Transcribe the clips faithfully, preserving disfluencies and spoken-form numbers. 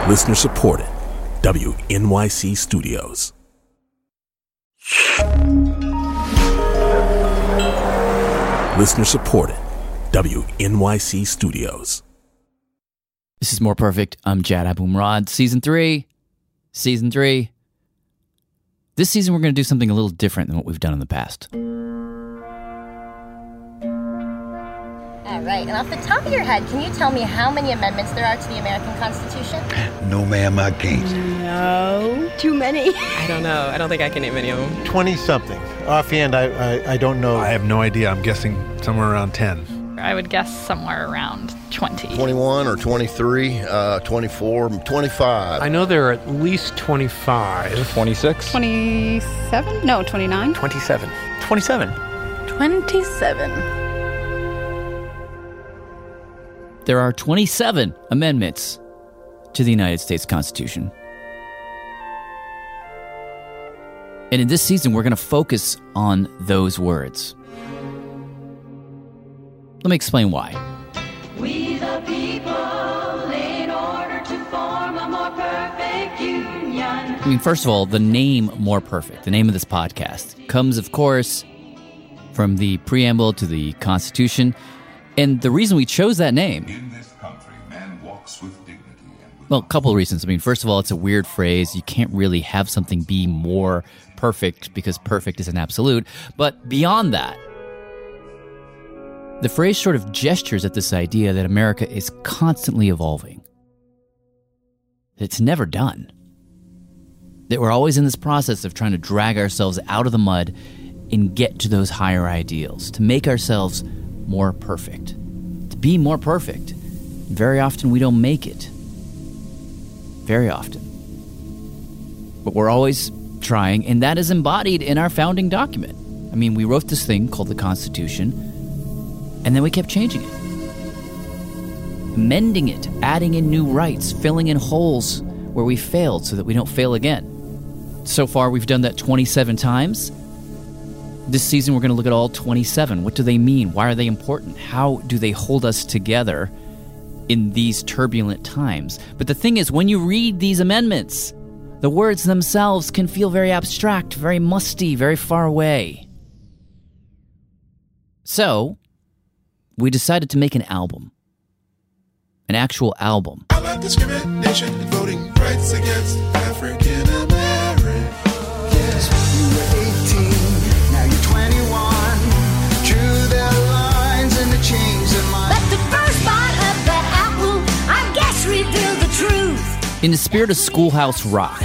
Listener supported. W N Y C Studios. Listener supported. W N Y C Studios. This is More Perfect. I'm Jad Abumrad. Season three. Season three. This season we're going to do something a little different than what we've done in the past. All right, and off the top of your head, can you tell me how many amendments there are to the American Constitution? No, ma'am, I can't. No. Too many? I don't know. I don't think I can name any of them. twenty-something. Offhand, I, I I don't know. I have no idea. I'm guessing somewhere around ten. I would guess somewhere around twenty. twenty-one or twenty-three, uh, twenty-four, twenty-five. I know there are at least twenty-five. twenty-six. twenty-seven? No, twenty-nine. twenty-seven. twenty-seven. twenty-seven. There are twenty-seven amendments to the United States Constitution. And in this season, we're going to focus on those words. Let me explain why. We the people, in order to form a more perfect union. I mean, first of all, the name More Perfect, the name of this podcast, comes, of course, from the preamble to the Constitution. And the reason we chose that name... In this country, man walks with dignity and with well, a couple of reasons. I mean, first of all, it's a weird phrase. You can't really have something be more perfect because perfect is an absolute. But beyond that, the phrase sort of gestures at this idea that America is constantly evolving. It's never done. That we're always in this process of trying to drag ourselves out of the mud and get to those higher ideals, to make ourselves more perfect, to be more perfect. Very often we don't make it. Very often. But we're always trying, and that is embodied in our founding document. I mean, we wrote this thing called the Constitution, and then we kept changing it. Amending it, adding in new rights, filling in holes where we failed so that we don't fail again. So far, we've done that twenty-seven times. This season, we're going to look at all twenty-seven. What do they mean? Why are they important? How do they hold us together in these turbulent times? But the thing is, when you read these amendments, the words themselves can feel very abstract, very musty, very far away. So, we decided to make an album. An actual album. How about discrimination and voting rights against African Americans? You were eighteen, now you're twenty-one. Drew their lines and the chains in my... But the first bite of the apple, I guess, revealed the truth. In the spirit of Schoolhouse Rock,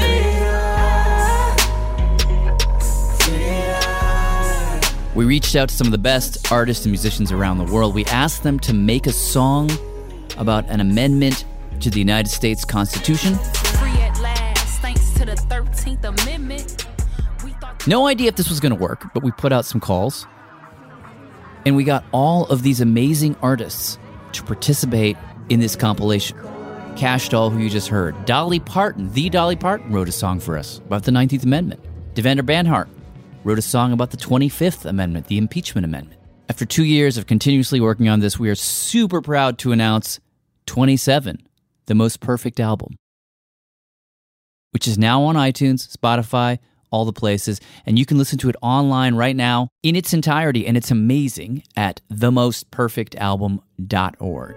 we reached out to some of the best artists and musicians around the world. We asked them to make a song about an amendment to the United States Constitution. Free at last, thanks to the thirteenth Amendment. No idea if this was going to work, but we put out some calls. And we got all of these amazing artists to participate in this compilation. Cash Doll, who you just heard. Dolly Parton, the Dolly Parton, wrote a song for us about the nineteenth Amendment. Devendra Banhart wrote a song about the twenty-fifth Amendment, the impeachment amendment. After two years of continuously working on this, we are super proud to announce twenty-seven, the most perfect album, which is now on iTunes, Spotify, all the places, and you can listen to it online right now in its entirety, and it's amazing at the most perfect album dot org.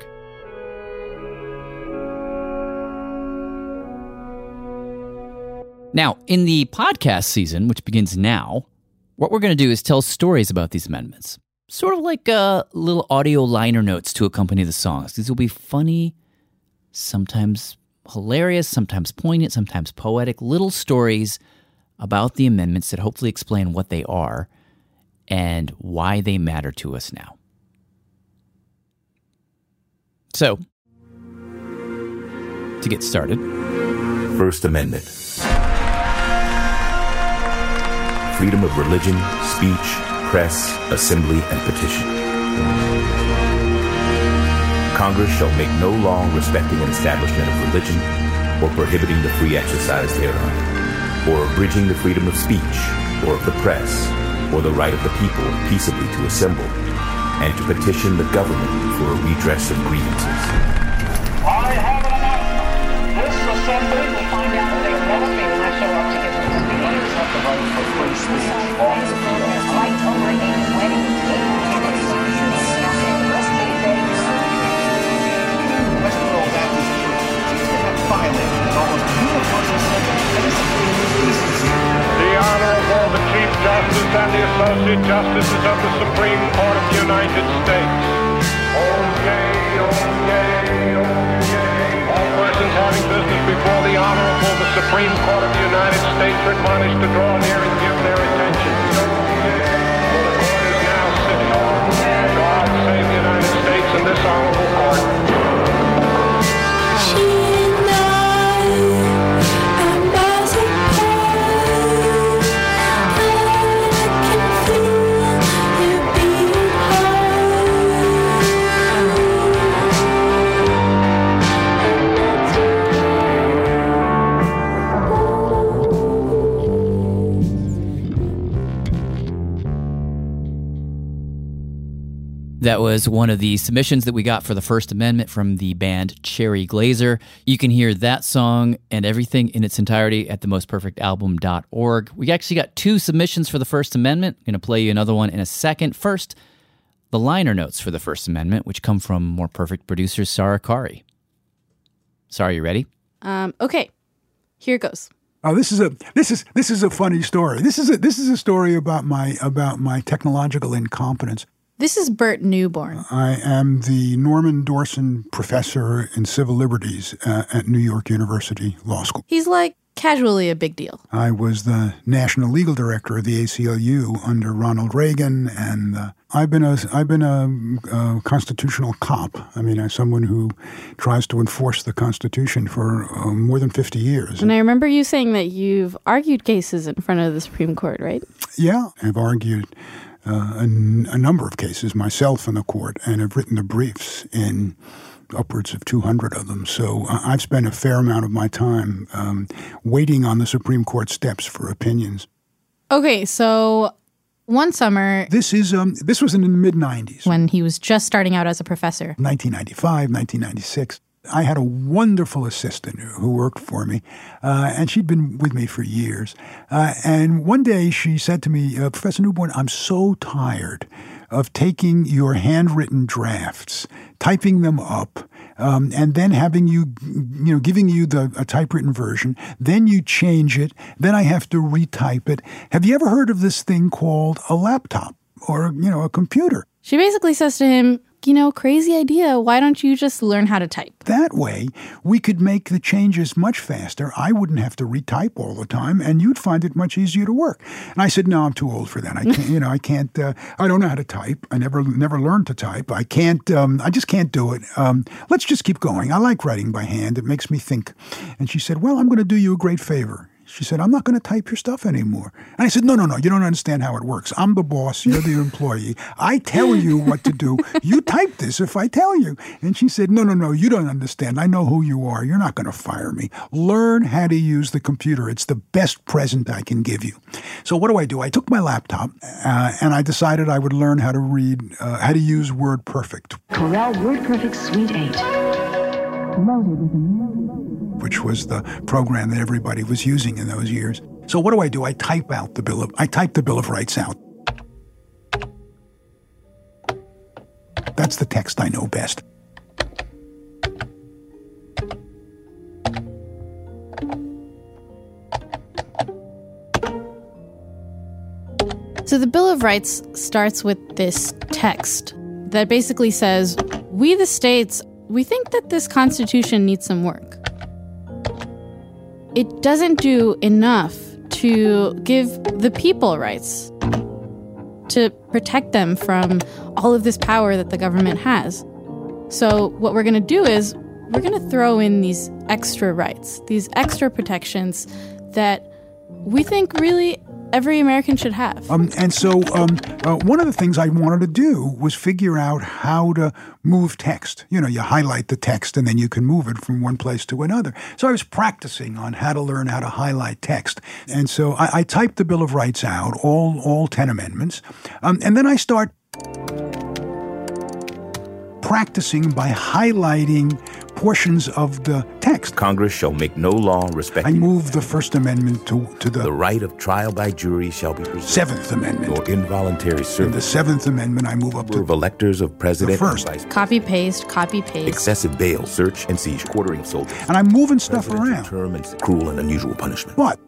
Now, in the podcast season, which begins now, what we're going to do is tell stories about these amendments. Sort of like uh, little audio liner notes to accompany the songs. These will be funny, sometimes hilarious, sometimes poignant, sometimes poetic, little stories about the amendments that hopefully explain what they are and why they matter to us now. So, to get started. First Amendment. Freedom of religion, speech, press, assembly, and petition. Congress shall make no law respecting an establishment of religion or prohibiting the free exercise thereof, or abridging the freedom of speech or of the press, or the right of the people peaceably to assemble, and to petition the government for a redress of grievances. I have an announcement. This assembly, we'll find out that they'll never be when I show up to get them. Voters have the right for free speech on the field. Fight over a wedding cake. Westboro Baptist Church have violated an almost universal set of basic decency. The Honorable, the Chief Justice and the Associate Justices of the Supreme Court of the United States. Oh, yay, oh, yay, oh, yay. All persons having business before the Honorable, the Supreme Court of the United States are admonished to draw near and give their attention. Oh, yay. For the court is now sitting. Oh, yay. God save the United States and this honorable court. That was one of the submissions that we got for the First Amendment from the band Cherry Glazerr. You can hear that song and everything in its entirety at the most perfect album dot org. We actually got two submissions for the First Amendment. I'm going to play you another one in a second. First, the liner notes for the First Amendment, which come from More Perfect producer Sarah Qari. Sarah, you ready? Um, okay, here goes. Oh, this is a this is this is a funny story. This is a this is a story about my about my technological incompetence. This is Bert Newborn. I am the Norman Dawson Professor in Civil Liberties uh, at New York University Law School. He's like casually a big deal. I was the National Legal Director of the A C L U under Ronald Reagan, and uh, I've been a I've been a, a constitutional cop. I mean, I'm someone who tries to enforce the Constitution for uh, more than fifty years. And I remember you saying that you've argued cases in front of the Supreme Court, right? Yeah, I've argued Uh, a, n- a number of cases myself in the court, and have written the briefs in upwards of two hundred of them. So uh, I've spent a fair amount of my time um, waiting on the Supreme Court steps for opinions. Okay, so one summer... This is um, this was in the mid nineties. When he was just starting out as a professor. nineteen ninety-five, nineteen ninety-six. I had a wonderful assistant who worked for me, uh, and she'd been with me for years. Uh, and one day she said to me, uh, Professor Newborn, I'm so tired of taking your handwritten drafts, typing them up, um, and then having you, you know, giving you the a typewritten version. Then you change it. Then I have to retype it. Have you ever heard of this thing called a laptop or, you know, a computer? She basically says to him, you know, crazy idea. Why don't you just learn how to type? That way, we could make the changes much faster. I wouldn't have to retype all the time, and you'd find it much easier to work. And I said, no, I'm too old for that. I can't, you know, I can't, uh, I don't know how to type. I never, never learned to type. I can't, um, I just can't do it. Um, let's just keep going. I like writing by hand. It makes me think. And she said, well, I'm going to do you a great favor. She said, I'm not going to type your stuff anymore. And I said, no, no, no, you don't understand how it works. I'm the boss. You're the employee. I tell you what to do. You type this if I tell you. And she said, no, no, no, you don't understand. I know who you are. You're not going to fire me. Learn how to use the computer. It's the best present I can give you. So what do I do? I took my laptop uh, and I decided I would learn how to read, uh, how to use WordPerfect. Corel WordPerfect Suite eight. Loaded with a which was the program that everybody was using in those years. So what do I do? I type out the bill of, I type the Bill of Rights out. That's the text I know best. So the Bill of Rights starts with this text that basically says, we the states, we think that this Constitution needs some work. It doesn't do enough to give the people rights, to protect them from all of this power that the government has. So what we're going to do is we're going to throw in these extra rights, these extra protections that we think really every American should have. Um, and so um, uh, one of the things I wanted to do was figure out how to move text. You know, you highlight the text and then you can move it from one place to another. So I was practicing on how to learn how to highlight text. And so I, I typed the Bill of Rights out, all, all ten amendments. Um, and then I start practicing by highlighting portions of the text. Congress shall make no law respecting... I move the First Amendment to, to the... The right of trial by jury shall be preserved. Seventh Amendment. Or involuntary service. In the Seventh Amendment, I move up to... Of electors of president... The first. And vice copy, paste, copy, paste. Excessive bail, search, and siege, quartering of soldiers. And I'm moving stuff around. Term and cruel and unusual punishment. But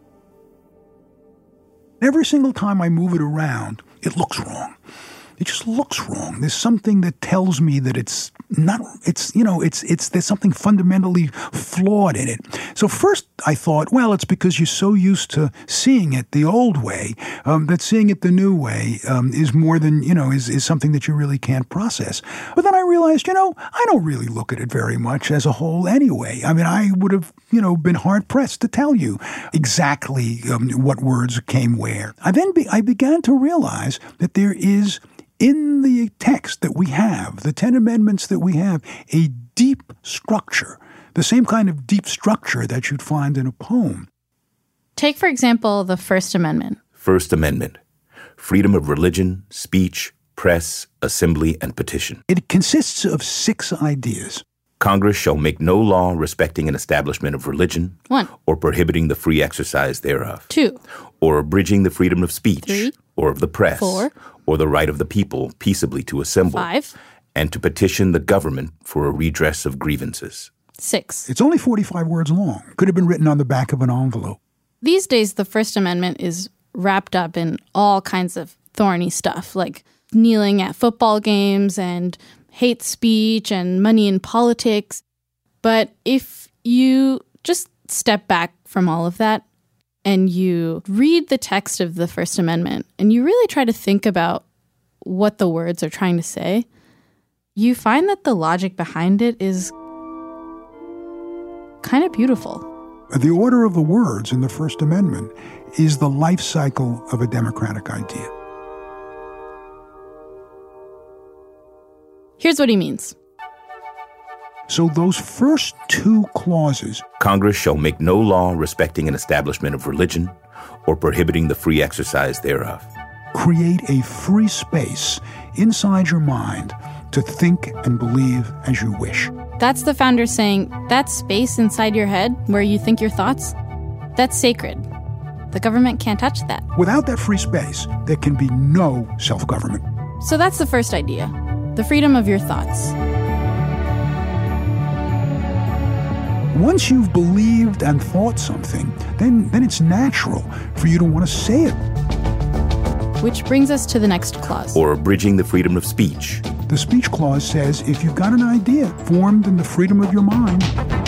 every single time I move it around, it looks wrong. It just looks wrong. There's something that tells me that it's not, it's, you know, it's, it's, there's something fundamentally flawed in it. So first I thought, well, it's because you're so used to seeing it the old way, um, that seeing it the new way um, is more than, you know, is, is something that you really can't process. But then I realized, you know, I don't really look at it very much as a whole anyway. I mean, I would have, you know, been hard-pressed to tell you exactly um, what words came where. I then be, I began to realize that there is, in the text that we have, the Ten Amendments that we have, a deep structure, the same kind of deep structure that you'd find in a poem. Take, for example, the First Amendment. First Amendment. Freedom of religion, speech, press, assembly, and petition. It consists of six ideas. Congress shall make no law respecting an establishment of religion. One. Or prohibiting the free exercise thereof. Two. Or abridging the freedom of speech. Three. Or of the press. Four. Or the right of the people peaceably to assemble. Five. And to petition the government for a redress of grievances. Six. It's only forty-five words long. Could have been written on the back of an envelope. These days, the First Amendment is wrapped up in all kinds of thorny stuff, like kneeling at football games and hate speech and money in politics. But if you just step back from all of that and you read the text of the First Amendment and you really try to think about what the words are trying to say, you find that the logic behind it is kind of beautiful. The order of the words in the First Amendment is the life cycle of a democratic idea. Here's what he means. So those first two clauses... Congress shall make no law respecting an establishment of religion or prohibiting the free exercise thereof. Create a free space inside your mind to think and believe as you wish. That's the founders saying, that space inside your head where you think your thoughts, that's sacred. The government can't touch that. Without that free space, there can be no self-government. So that's the first idea, the freedom of your thoughts. Once you've believed and thought something, then, then it's natural for you to want to say it. Which brings us to the next clause. Or abridging the freedom of speech. The speech clause says if you've got an idea formed in the freedom of your mind,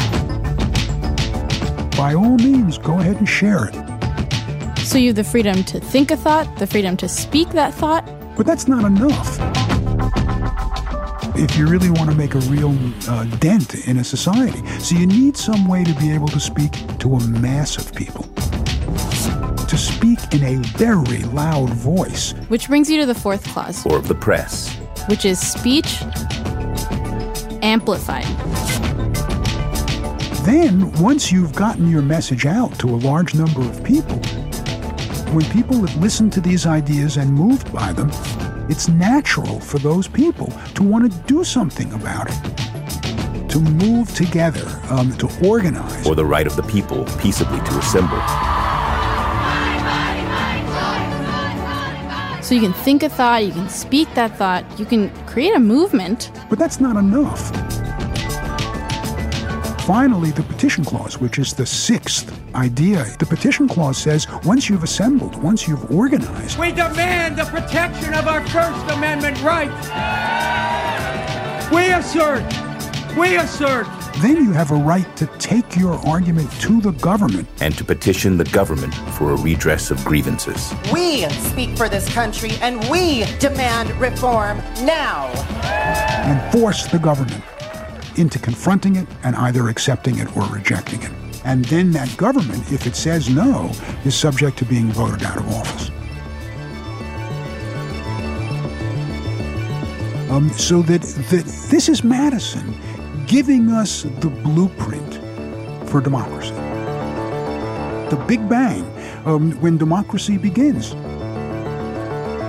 by all means, go ahead and share it. So you have the freedom to think a thought, the freedom to speak that thought. But that's not enough. If you really want to make a real uh, dent in a society. So you need some way to be able to speak to a mass of people. To speak in a very loud voice. Which brings you to the fourth clause. Or of the press. Which is speech amplified. Then, once you've gotten your message out to a large number of people, when people have listened to these ideas and moved by them, it's natural for those people to want to do something about it, to move together, um, to organize. Or the right of the people peaceably to assemble. So you can think a thought, you can speak that thought, you can create a movement. But that's not enough. Finally, the petition clause, which is the sixth idea. The petition clause says once you've assembled, once you've organized... We demand the protection of our First Amendment rights. We assert, we assert. Then you have a right to take your argument to the government. And to petition the government for a redress of grievances. We speak for this country and we demand reform now. And force the government into confronting it and either accepting it or rejecting it. And then that government, if it says no, is subject to being voted out of office. Um, so that, that this is Madison giving us the blueprint for democracy. The Big Bang, um, when democracy begins.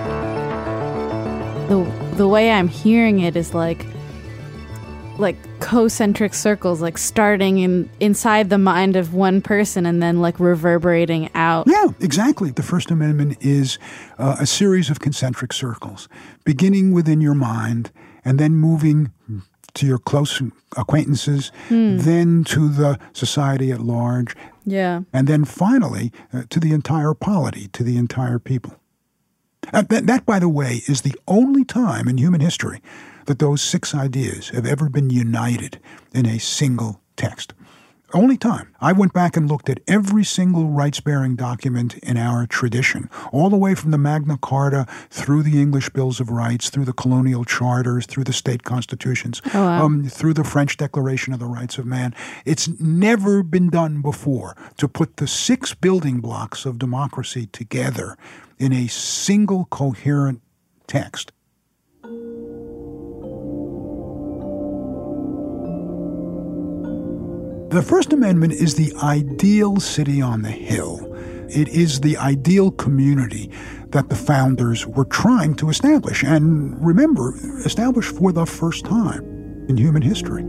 The, the way I'm hearing it is like, like concentric circles, like starting in inside the mind of one person and then like reverberating out. Yeah, exactly. The First Amendment is uh, a series of concentric circles, beginning within your mind and then moving to your close acquaintances, hmm. then to the society at large, yeah, and then finally uh, to the entire polity, to the entire people. Uh, that, that, by the way, is the only time in human history that those six ideas have ever been united in a single text. Only time. I went back and looked at every single rights-bearing document in our tradition, all the way from the Magna Carta through the English Bills of Rights, through the colonial charters, through the state constitutions, oh, wow. um, through the French Declaration of the Rights of Man. It's never been done before to put the six building blocks of democracy together in a single coherent text. The First Amendment is the ideal city on the hill. It is the ideal community that the founders were trying to establish, and remember, establish for the first time in human history.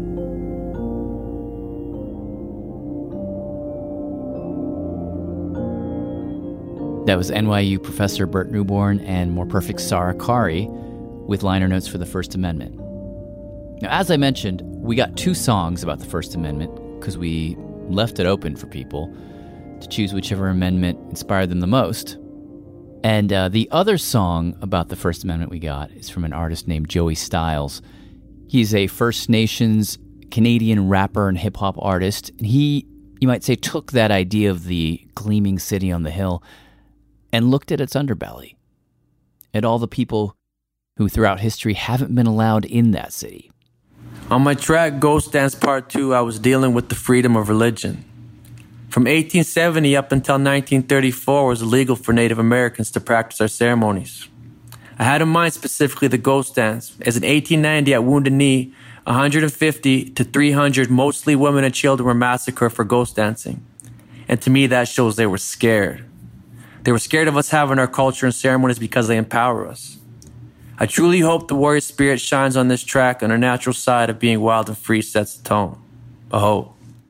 That was N Y U professor Burt Neuborne and More Perfect Sarah Qari with liner notes for the First Amendment. Now, as I mentioned, we got two songs about the First Amendment because we left it open for people to choose whichever amendment inspired them the most. And uh, the other song about the First Amendment we got is from an artist named Joey Styles. He's a First Nations Canadian rapper and hip-hop artist, and he, you might say, took that idea of the gleaming city on the hill and looked at its underbelly, at all the people who throughout history haven't been allowed in that city. On my track, Ghost Dance Part two, I was dealing with the freedom of religion. From eighteen seventy up until nineteen thirty-four, it was illegal for Native Americans to practice our ceremonies. I had in mind specifically the ghost dance, as in eighteen ninety at Wounded Knee, one hundred fifty to three hundred, mostly women and children, were massacred for ghost dancing. And to me, that shows they were scared. They were scared of us having our culture and ceremonies because they empower us. I truly hope the warrior spirit shines on this track, and our natural side of being wild and free sets the tone. Aho.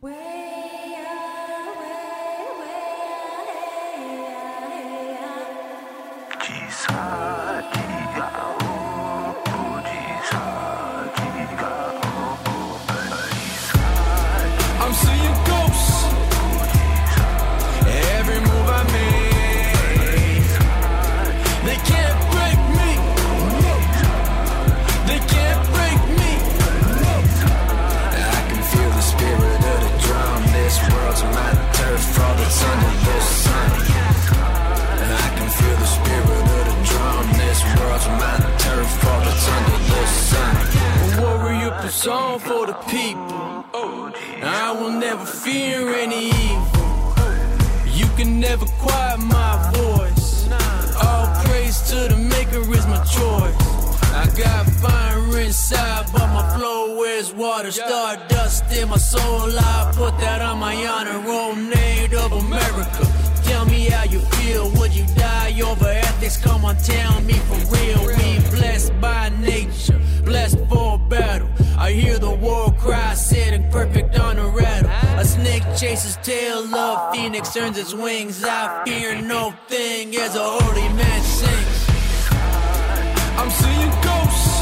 Song for the people. I will never fear any evil. You can never quiet my voice. All praise to the maker is my choice. I got fire inside, but my flow is water. Stardust in my soul, I put that on my honor. Roll Native America. Tell me how you feel. Would you die over ethics? Come on, tell me for real. We blessed by nature, blessed for battle. I hear the war cry sitting perfect on a rattle. A snake chases tail of phoenix earns its wings. I fear no thing as a holy man sings. I'm seeing ghosts.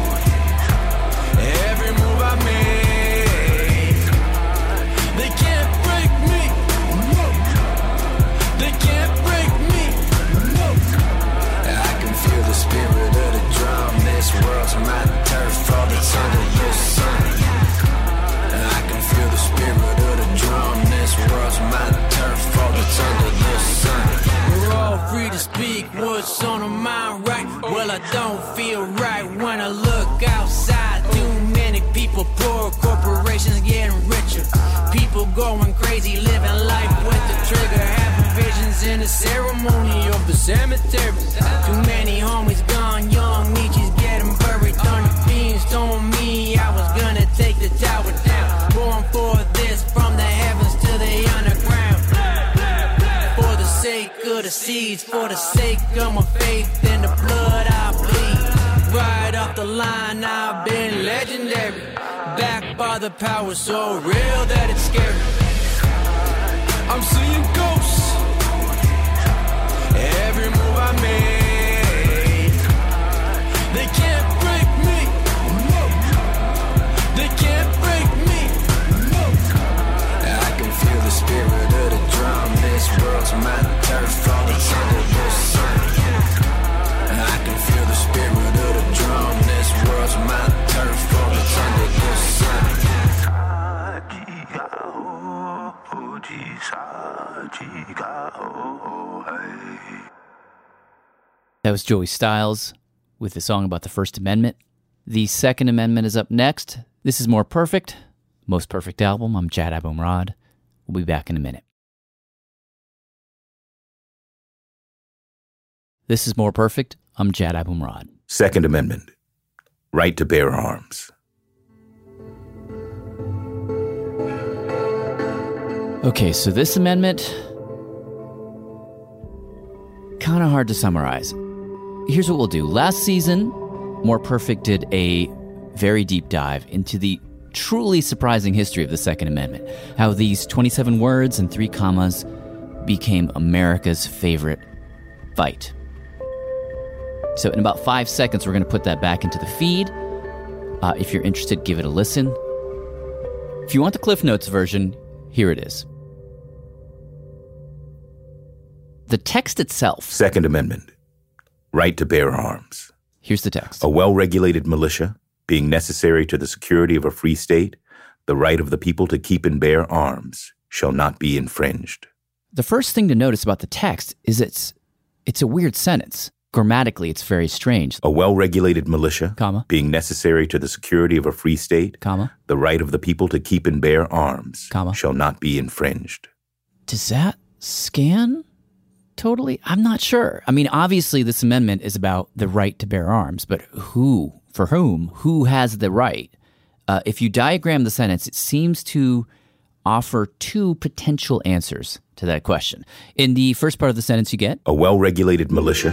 Every move I make, they can't break me. They can't break me. I can feel the spirit of the drum. This world's my turf, all that's under the sun. I can feel the spirit of the drum. This world's my turf, all that's under the sun. We're all free to speak what's on our mind, right? Well, I don't feel right when I look outside. Too many people poor, corporations getting richer. People going crazy, living life with the trigger. Having visions in the ceremony of the cemetery. Too many homies gone young, Nietzsche's getting buried. Thunder beams told me I was gonna take the tower down. Born for this, from the heavens to the underground. For the sake of the seeds, for the sake of my faith in the blood I bleed. Right off the line, I've been legendary. Backed by Are the powers so real that it's scary? I'm seeing ghosts. Every move I made, they can't break me. No. They can't break me. No. I can feel the spirit of the drum. This world's my turf. All the under the sun. I can feel the spirit of the drum. This world's my turf. All the under the sun. That was Joey Styles with a song about the First Amendment. The Second Amendment is up next. This is More Perfect, Most Perfect Album. I'm Jad Abumrad. We'll be back in a minute. This is More Perfect. I'm Jad Abumrad. Second Amendment. Right to bear arms. Okay, so this amendment, kind of hard to summarize. Here's what we'll do. Last season, More Perfect did a very deep dive into the truly surprising history of the Second Amendment, how these twenty-seven words and three commas became America's favorite fight. So in about five seconds, we're going to put that back into the feed. Uh, if you're interested, give it a listen. If you want the Cliff Notes version, here it is. The text itself. Second Amendment. Right to bear arms. Here's the text. A well-regulated militia, being necessary to the security of a free state, the right of the people to keep and bear arms shall not be infringed. The first thing to notice about the text is it's it's a weird sentence. Grammatically, it's very strange. A well-regulated militia, comma, being necessary to the security of a free state, comma, the right of the people to keep and bear arms, comma, shall not be infringed. Does that scan totally? I'm not sure. I mean, obviously, this amendment is about the right to bear arms, but who, for whom, who has the right? Uh, if you diagram the sentence, it seems to offer two potential answers to that question. In the first part of the sentence, you get a well-regulated militia.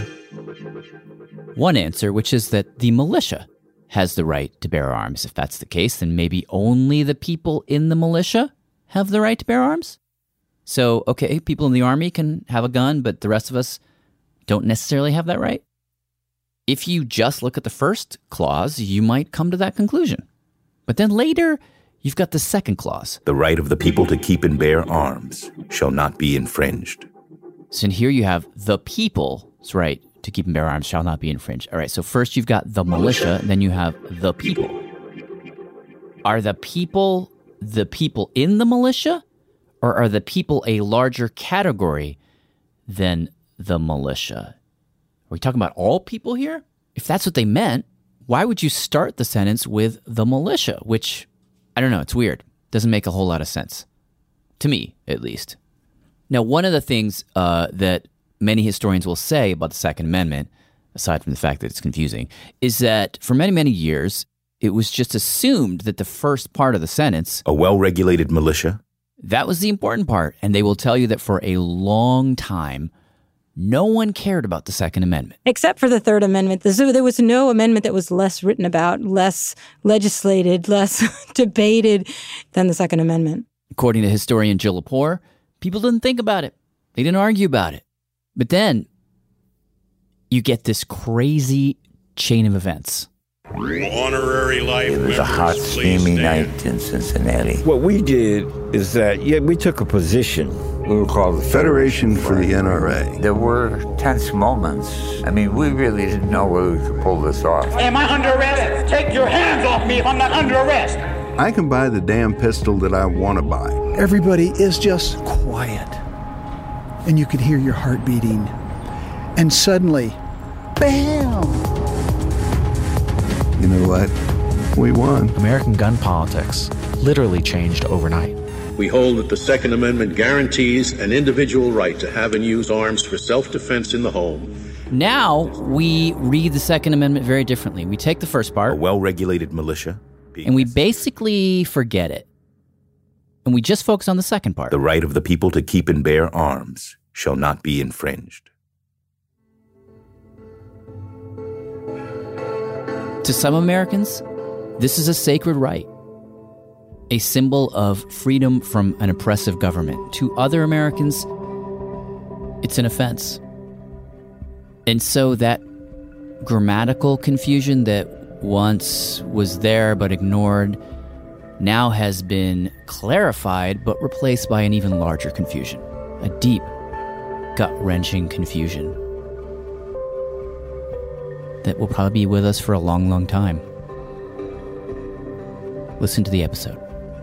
One answer, which is that the militia has the right to bear arms. If that's the case, then maybe only the people in the militia have the right to bear arms. So, okay, people in the army can have a gun, but the rest of us don't necessarily have that right. If you just look at the first clause, you might come to that conclusion. But then later, you've got the second clause. The right of the people to keep and bear arms shall not be infringed. So in here you have the people's right to keep and bear arms shall not be infringed. All right, so first you've got the militia, and then you have the people. Are the people the people in the militia, or are the people a larger category than the militia? Are we talking about all people here? If that's what they meant, why would you start the sentence with the militia, which, I don't know, it's weird. Doesn't make a whole lot of sense. To me, at least. Now, one of the things uh, that many historians will say about the Second Amendment, aside from the fact that it's confusing, is that for many, many years, it was just assumed that the first part of the sentence, a well-regulated militia, that was the important part. And they will tell you that for a long time, no one cared about the Second Amendment. Except for the Third Amendment. There was no amendment that was less written about, less legislated, less debated than the Second Amendment. According to historian Jill Lepore, people didn't think about it. They didn't argue about it. But then you get this crazy chain of events. Honorary life It was a hot, steamy night in Cincinnati. What we did is that, yeah, we took a position. We were called the Federation for the N R A. There were tense moments. I mean, we really didn't know whether we could pull this off. Am I under arrest? Take your hands off me if I'm not under arrest. I can buy the damn pistol that I want to buy. Everybody is just quiet. And you could hear your heart beating. And suddenly, bam! You know what? We won. American gun politics literally changed overnight. We hold that the Second Amendment guarantees an individual right to have and use arms for self-defense in the home. Now we read the Second Amendment very differently. We take the first part, a well-regulated militia, and we basically forget it. And we just focus on the second part. The right of the people to keep and bear arms shall not be infringed. To some Americans, this is a sacred right. a symbol of freedom from an oppressive government. To other Americans, it's an offense. And so that grammatical confusion that once was there but ignored now has been clarified but replaced by an even larger confusion, a deep, gut-wrenching confusion that will probably be with us for a long, long time. Listen to the episode.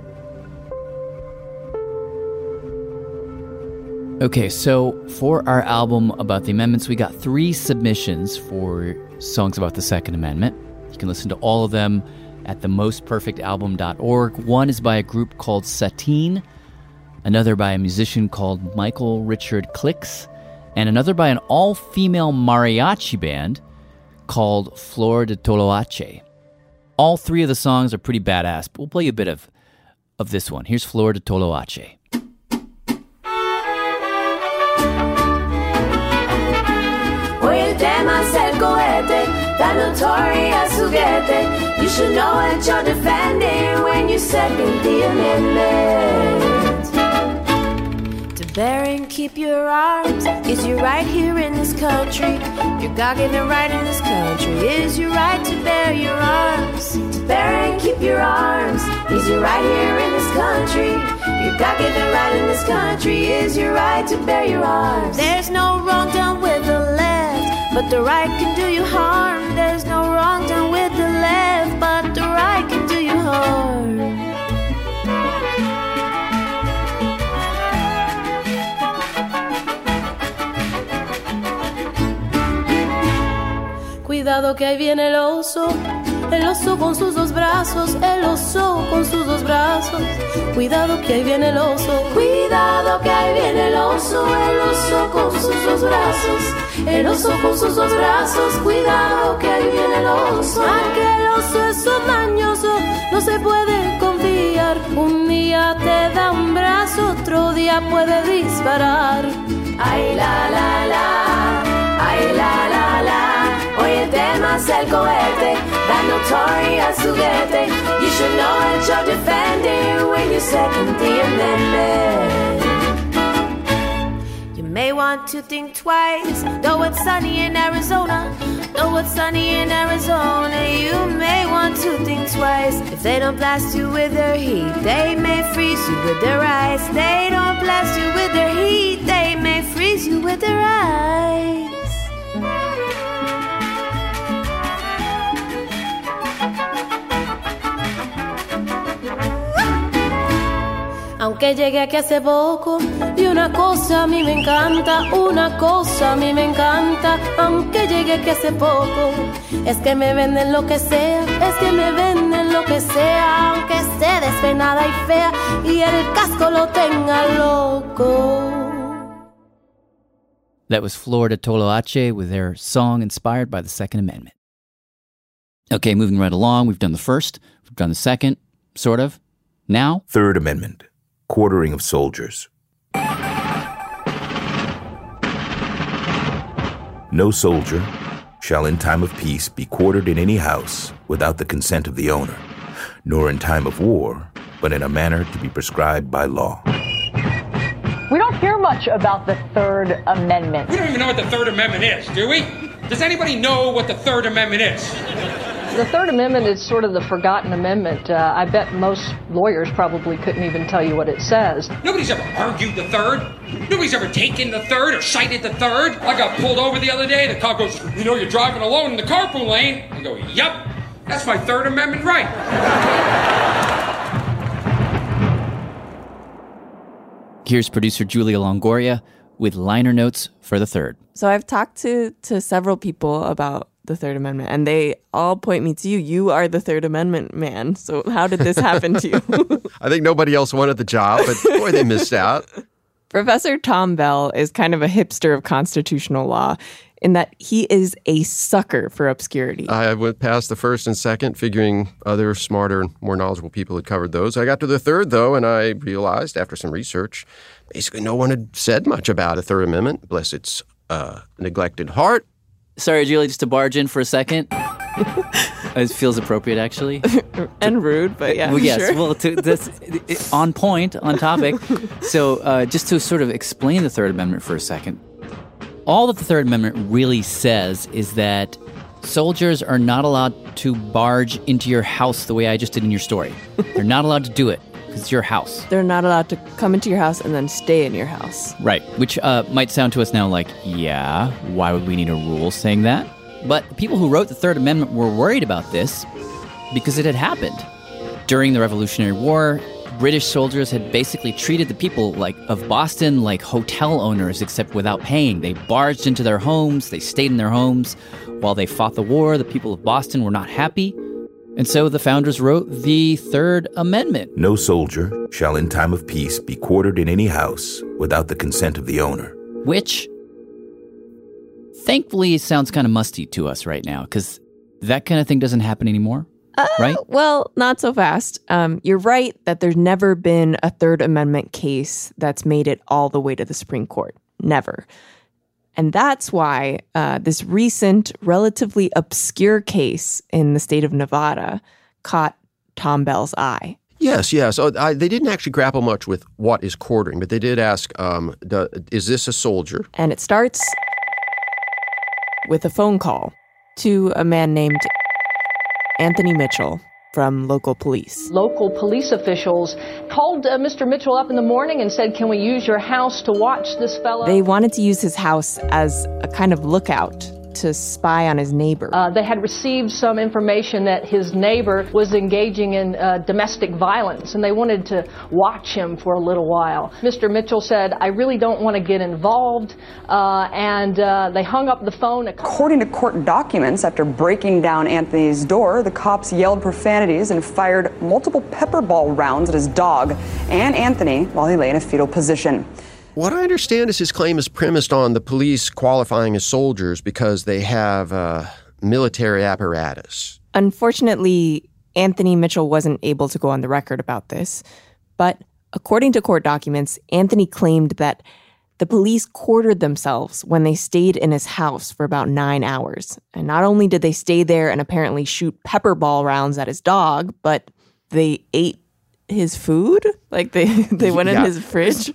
Okay, so for our album about the amendments, we got three submissions for songs about the Second Amendment. You can listen to all of them at the most perfect album dot org. One is by a group called Satine, another by a musician called Michael Richard Clicks, and another by an all-female mariachi band called Flor de Toloache. All three of the songs are pretty badass, but we'll play you a bit of, of this one. Here's Flor de Toloache. Oye, temas el cohete, that notorious juguete. You should know what you're defending when you second the amendment. To bear and keep your arms is your right here in this country. Your God-given right in this country is your right to bear your arms. To bear and keep your arms is your right here in this country. Your God-given right in this country is your right to bear your arms. There's no wrong done with the left, but the right can do you harm. There's no wrong done with the left, but the right can do you harm. Cuidado que ahí viene el oso, el oso con sus dos brazos, el oso con sus dos brazos. Cuidado que ahí viene el oso, cuidado que ahí viene el oso, el oso con sus dos brazos, el oso con sus dos brazos. Cuidado que ahí viene el oso. Aquel oso es un dañoso, no se puede confiar. Un día te da un brazo, otro día puede disparar. Ay la la la, ay la la la. Oye, temas el cohete, that notorious juguete. You should know what you're defending when you second the amendment. You may want to think twice, though it's sunny in Arizona. Though it's sunny in Arizona, you may want to think twice. If they don't blast you with their heat, they may freeze you with their ice. They don't blast you with their heat, they may freeze you with their ice. Aunque llegué aquí hace poco, y una cosa a mí me encanta, una cosa a mí me encanta. Aunque llegué aquí hace poco, es que me venden lo que sea, es que me venden lo que sea, aunque esté despeinada y fea, y el casco lo tenga loco. That was Flor de Toloache with their song inspired by the Second Amendment. Okay, moving right along, we've done the first, we've done the second, sort of. Now? Third Amendment. Quartering of soldiers. No soldier shall in time of peace be quartered in any house without the consent of the owner, nor in time of war, but in a manner to be prescribed by law. We don't hear much about the Third Amendment. We don't even know what the Third Amendment is, do we? Does anybody know what the Third Amendment is? The Third Amendment is sort of the forgotten amendment. Uh, I bet most lawyers probably couldn't even tell you what it says. Nobody's ever argued the Third. Nobody's ever taken the Third or cited the Third. I got pulled over the other day. The cop goes, you know, you're driving alone in the carpool lane. I go, yup, that's my Third Amendment right. Here's producer Julia Longoria with liner notes for the Third. So I've talked to, to several people about the Third Amendment, and they all point me to you. You are the Third Amendment man. So how did this happen to you? I think nobody else wanted the job, but boy, they missed out. Professor Tom Bell is kind of a hipster of constitutional law in that he is a sucker for obscurity. I went past the first and second, figuring other smarter, more knowledgeable people had covered those. I got to the third, though, and I realized after some research, basically no one had said much about a Third Amendment. Bless its uh, neglected heart. Sorry, Julie, just to barge in for a second. It feels appropriate, actually. And rude, but yeah, well, yes. sure. Well, to, that's it, on point, on topic. So uh, just to sort of explain the Third Amendment for a second, all that the Third Amendment really says is that soldiers are not allowed to barge into your house the way I just did in your story. They're not allowed to do it because it's your house. They're not allowed to come into your house and then stay in your house. Right, which uh, might sound to us now like, yeah, why would we need a rule saying that? But the people who wrote the Third Amendment were worried about this because it had happened. During the Revolutionary War, British soldiers had basically treated the people like of Boston like hotel owners, except without paying. They barged into their homes, they stayed in their homes. While they fought the war, the people of Boston were not happy. And so the founders wrote the Third Amendment. No soldier shall in time of peace be quartered in any house without the consent of the owner. Which, thankfully, sounds kind of musty to us right now, because that kind of thing doesn't happen anymore, uh, right? Well, not so fast. Um, you're right that there's never been a Third Amendment case that's made it all the way to the Supreme Court. Never. And that's why uh, this recent, relatively obscure case in the state of Nevada caught Tom Bell's eye. Yes, yes. Oh, I, they didn't actually grapple much with what is quartering, but they did ask, um, do, is this a soldier? And it starts with a phone call to a man named Anthony Mitchell from local police. Local police officials called uh, Mister Mitchell up in the morning and said, can we use your house to watch this fellow? They wanted to use his house as a kind of lookout to spy on his neighbor. Uh, they had received some information that his neighbor was engaging in uh, domestic violence, and they wanted to watch him for a little while. Mister Mitchell said, I really don't want to get involved, uh, and uh, they hung up the phone. According to court documents, after breaking down Anthony's door, the cops yelled profanities and fired multiple pepper ball rounds at his dog and Anthony while he lay in a fetal position. What I understand is his claim is premised on the police qualifying as soldiers because they have uh, military apparatus. Unfortunately, Anthony Mitchell wasn't able to go on the record about this. But according to court documents, Anthony claimed that the police quartered themselves when they stayed in his house for about nine hours. And not only did they stay there and apparently shoot pepper ball rounds at his dog, but they ate his food? Like they, they went yeah. in his fridge?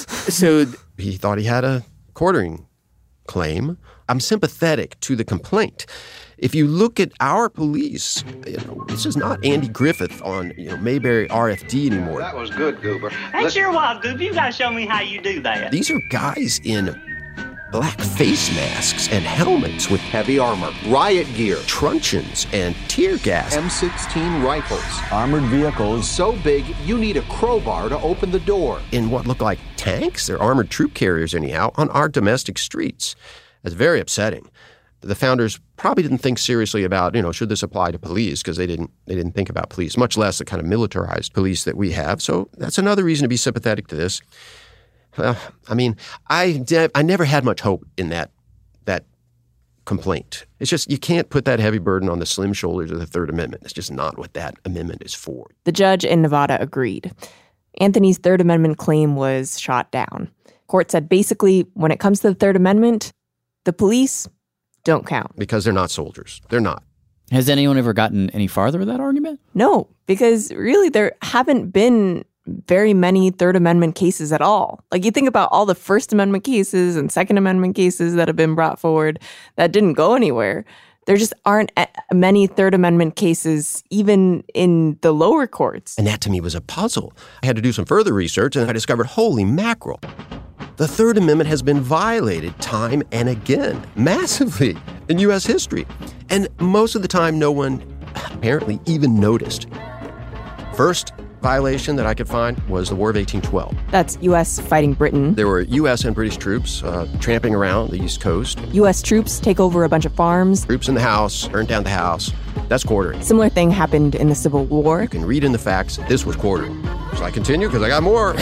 So he thought he had a quartering claim. I'm sympathetic to the complaint. If you look at our police, you know, this is not Andy Griffith on you know Mayberry R F D anymore. That was good, Goober. That sure was, Goober. You got to show me how you do that. These are guys in black face masks and helmets with heavy armor, riot gear, truncheons, and tear gas. M sixteen rifles. Armored vehicles. So big, you need a crowbar to open the door. In what look like tanks, they're armored troop carriers anyhow, on our domestic streets. That's very upsetting. The founders probably didn't think seriously about, you know, should this apply to police, because they didn't they didn't think about police, much less the kind of militarized police that we have. So that's another reason to be sympathetic to this. Well, I mean, I, de- I never had much hope in that that complaint. It's just you can't put that heavy burden on the slim shoulders of the Third Amendment. It's just not what that amendment is for. The judge in Nevada agreed. Anthony's Third Amendment claim was shot down. Court said basically, when it comes to the Third Amendment, the police don't count. Because they're not soldiers. They're not. Has anyone ever gotten any farther with that argument? No, because really there haven't been very many Third Amendment cases at all. Like you think about all the First Amendment cases and Second Amendment cases that have been brought forward that didn't go anywhere. There just aren't many Third Amendment cases even in the lower courts. And that to me was a puzzle. I had to do some further research and I discovered, holy mackerel, the Third Amendment has been violated time and again, massively in U S history. And most of the time, no one apparently even noticed. First violation that I could find was the War of eighteen twelve. That's U S fighting Britain. There were U S and British troops uh, tramping around the East Coast. U S troops take over a bunch of farms. Troops in the house, burn down the house. That's quartering. Similar thing happened in the Civil War. You can read in the facts, this was quartering. Shall I continue? Because I got more.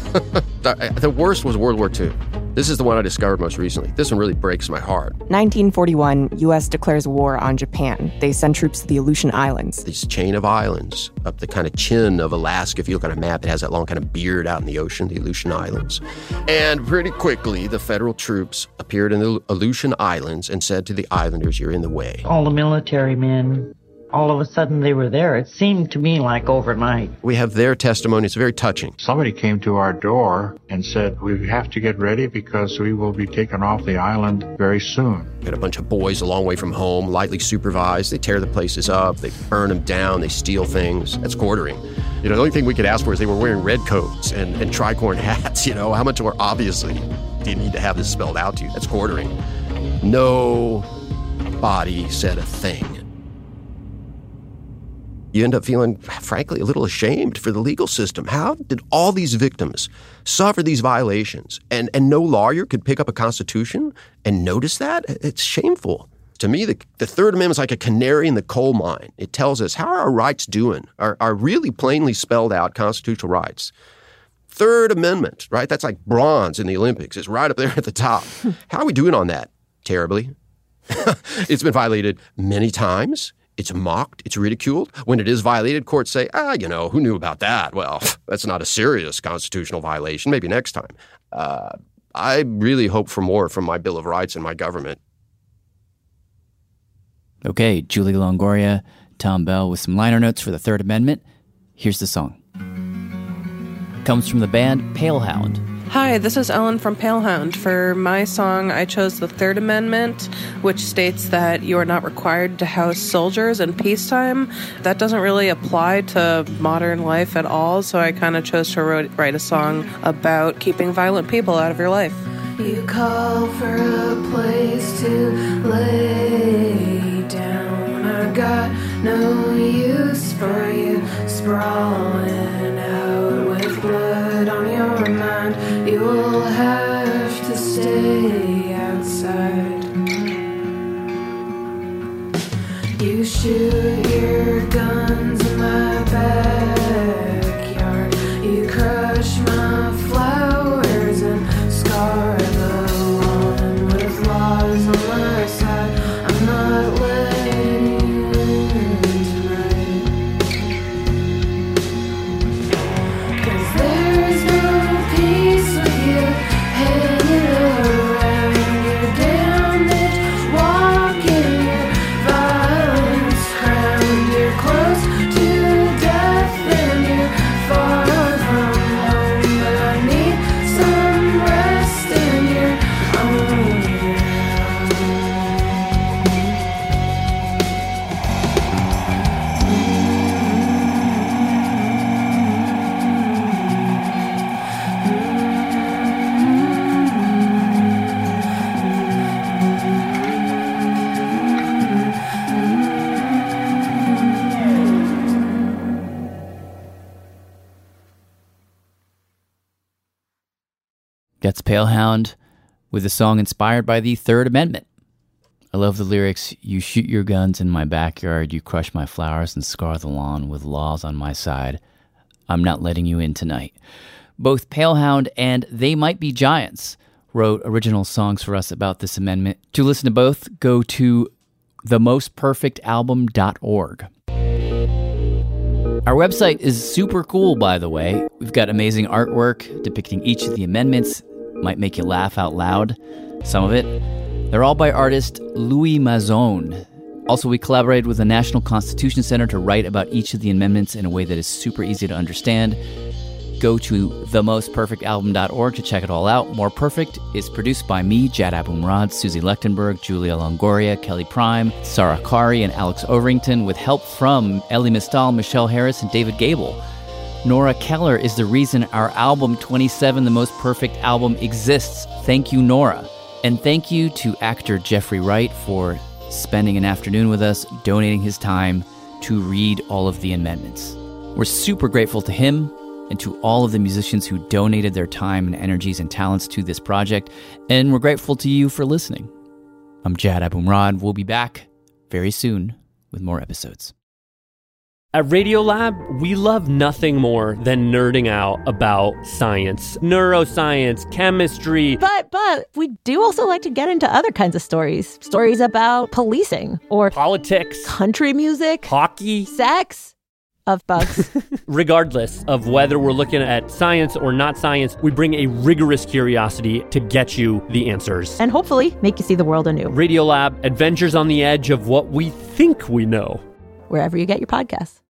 The worst was World War Two. This is the one I discovered most recently. This one really breaks my heart. nineteen forty-one, U S declares war on Japan. They send troops to the Aleutian Islands. This chain of islands up the kind of chin of Alaska, if you look on a map, it has that long kind of beard out in the ocean, the Aleutian Islands. And pretty quickly, the federal troops appeared in the Aleutian Islands and said to the islanders, you're in the way. All the military men all of a sudden they were there. It seemed to me like overnight. We have their testimony. It's very touching. Somebody came to our door and said, we have to get ready because we will be taken off the island very soon. We had a bunch of boys a long way from home, lightly supervised. They tear the places up. They burn them down. They steal things. That's quartering. You know, the only thing we could ask for is they were wearing red coats and, and tricorn hats. You know, how much more obviously do you need to have this spelled out to you? That's quartering. Nobody said a thing. You end up feeling, frankly, a little ashamed for the legal system. How did all these victims suffer these violations and, and no lawyer could pick up a constitution and notice that? It's shameful. To me, the, the Third Amendment is like a canary in the coal mine. It tells us how are our rights doing, our, our really plainly spelled out constitutional rights. Third Amendment, right? That's like bronze in the Olympics. It's right up there at the top. How are we doing on that? Terribly. It's been violated many times. It's mocked. It's ridiculed. When it is violated, courts say, ah, you know, who knew about that? Well, that's not a serious constitutional violation. Maybe next time. Uh, I really hope for more from my Bill of Rights and my government. Okay, Julia Longoria, Tom Bell with some liner notes for the Third Amendment. Here's the song. Comes from the band Palehound. Hi, this is Ellen from Palehound. For my song, I chose the Third Amendment, which states that you are not required to house soldiers in peacetime. That doesn't really apply to modern life at all, so I kind of chose to write a song about keeping violent people out of your life. You call for a place to lay down. I got no use for you sprawling out with blood on your mind. You will have to stay outside. You shoot your guns in my backyard. You crush my flowers and scar the lawn with laws on my side. I'm not letting you in tonight. 'Cause there's no peace with you hanging around. You're damaged, walking your violence crown. You're close to death and you're far from home. But I need some rest in your own That's Palehound with a song inspired by the Third Amendment. I love the lyrics, you shoot your guns in my backyard, you crush my flowers and scar the lawn with laws on my side. I'm not letting you in tonight. Both Palehound and They Might Be Giants wrote original songs for us about this amendment. To listen to both, go to the most perfect album dot org. Our website is super cool, by the way. We've got amazing artwork depicting each of the amendments. Might make you laugh out loud, some of it. They're all by artist Louis Mazon. Also, we collaborated with the National Constitution Center to write about each of the amendments in a way that is super easy to understand. Go to the most perfect album dot org to check it all out. More Perfect is produced by me, Jad Abumrad, Susie Lechtenberg, Julia Longoria, Kelly Prime, Sarah Kari, and Alex Overington, with help from Ellie Mistal, Michelle Harris, and David Gable. Nora Keller is the reason our album twenty-seven, The Most Perfect Album, exists. Thank you, Nora. And thank you to actor Jeffrey Wright for spending an afternoon with us, donating his time to read all of the amendments. We're super grateful to him and to all of the musicians who donated their time and energies and talents to this project, and we're grateful to you for listening. I'm Jad Abumrad. We'll be back very soon with more episodes. At Radiolab, we love nothing more than nerding out about science, neuroscience, chemistry. But, but, we do also like to get into other kinds of stories. Stories about policing or politics, country music, hockey, sex, of bugs. Regardless of whether we're looking at science or not science, we bring a rigorous curiosity to get you the answers. And hopefully make you see the world anew. Radiolab, adventures on the edge of what we think we know. wherever you get your podcasts.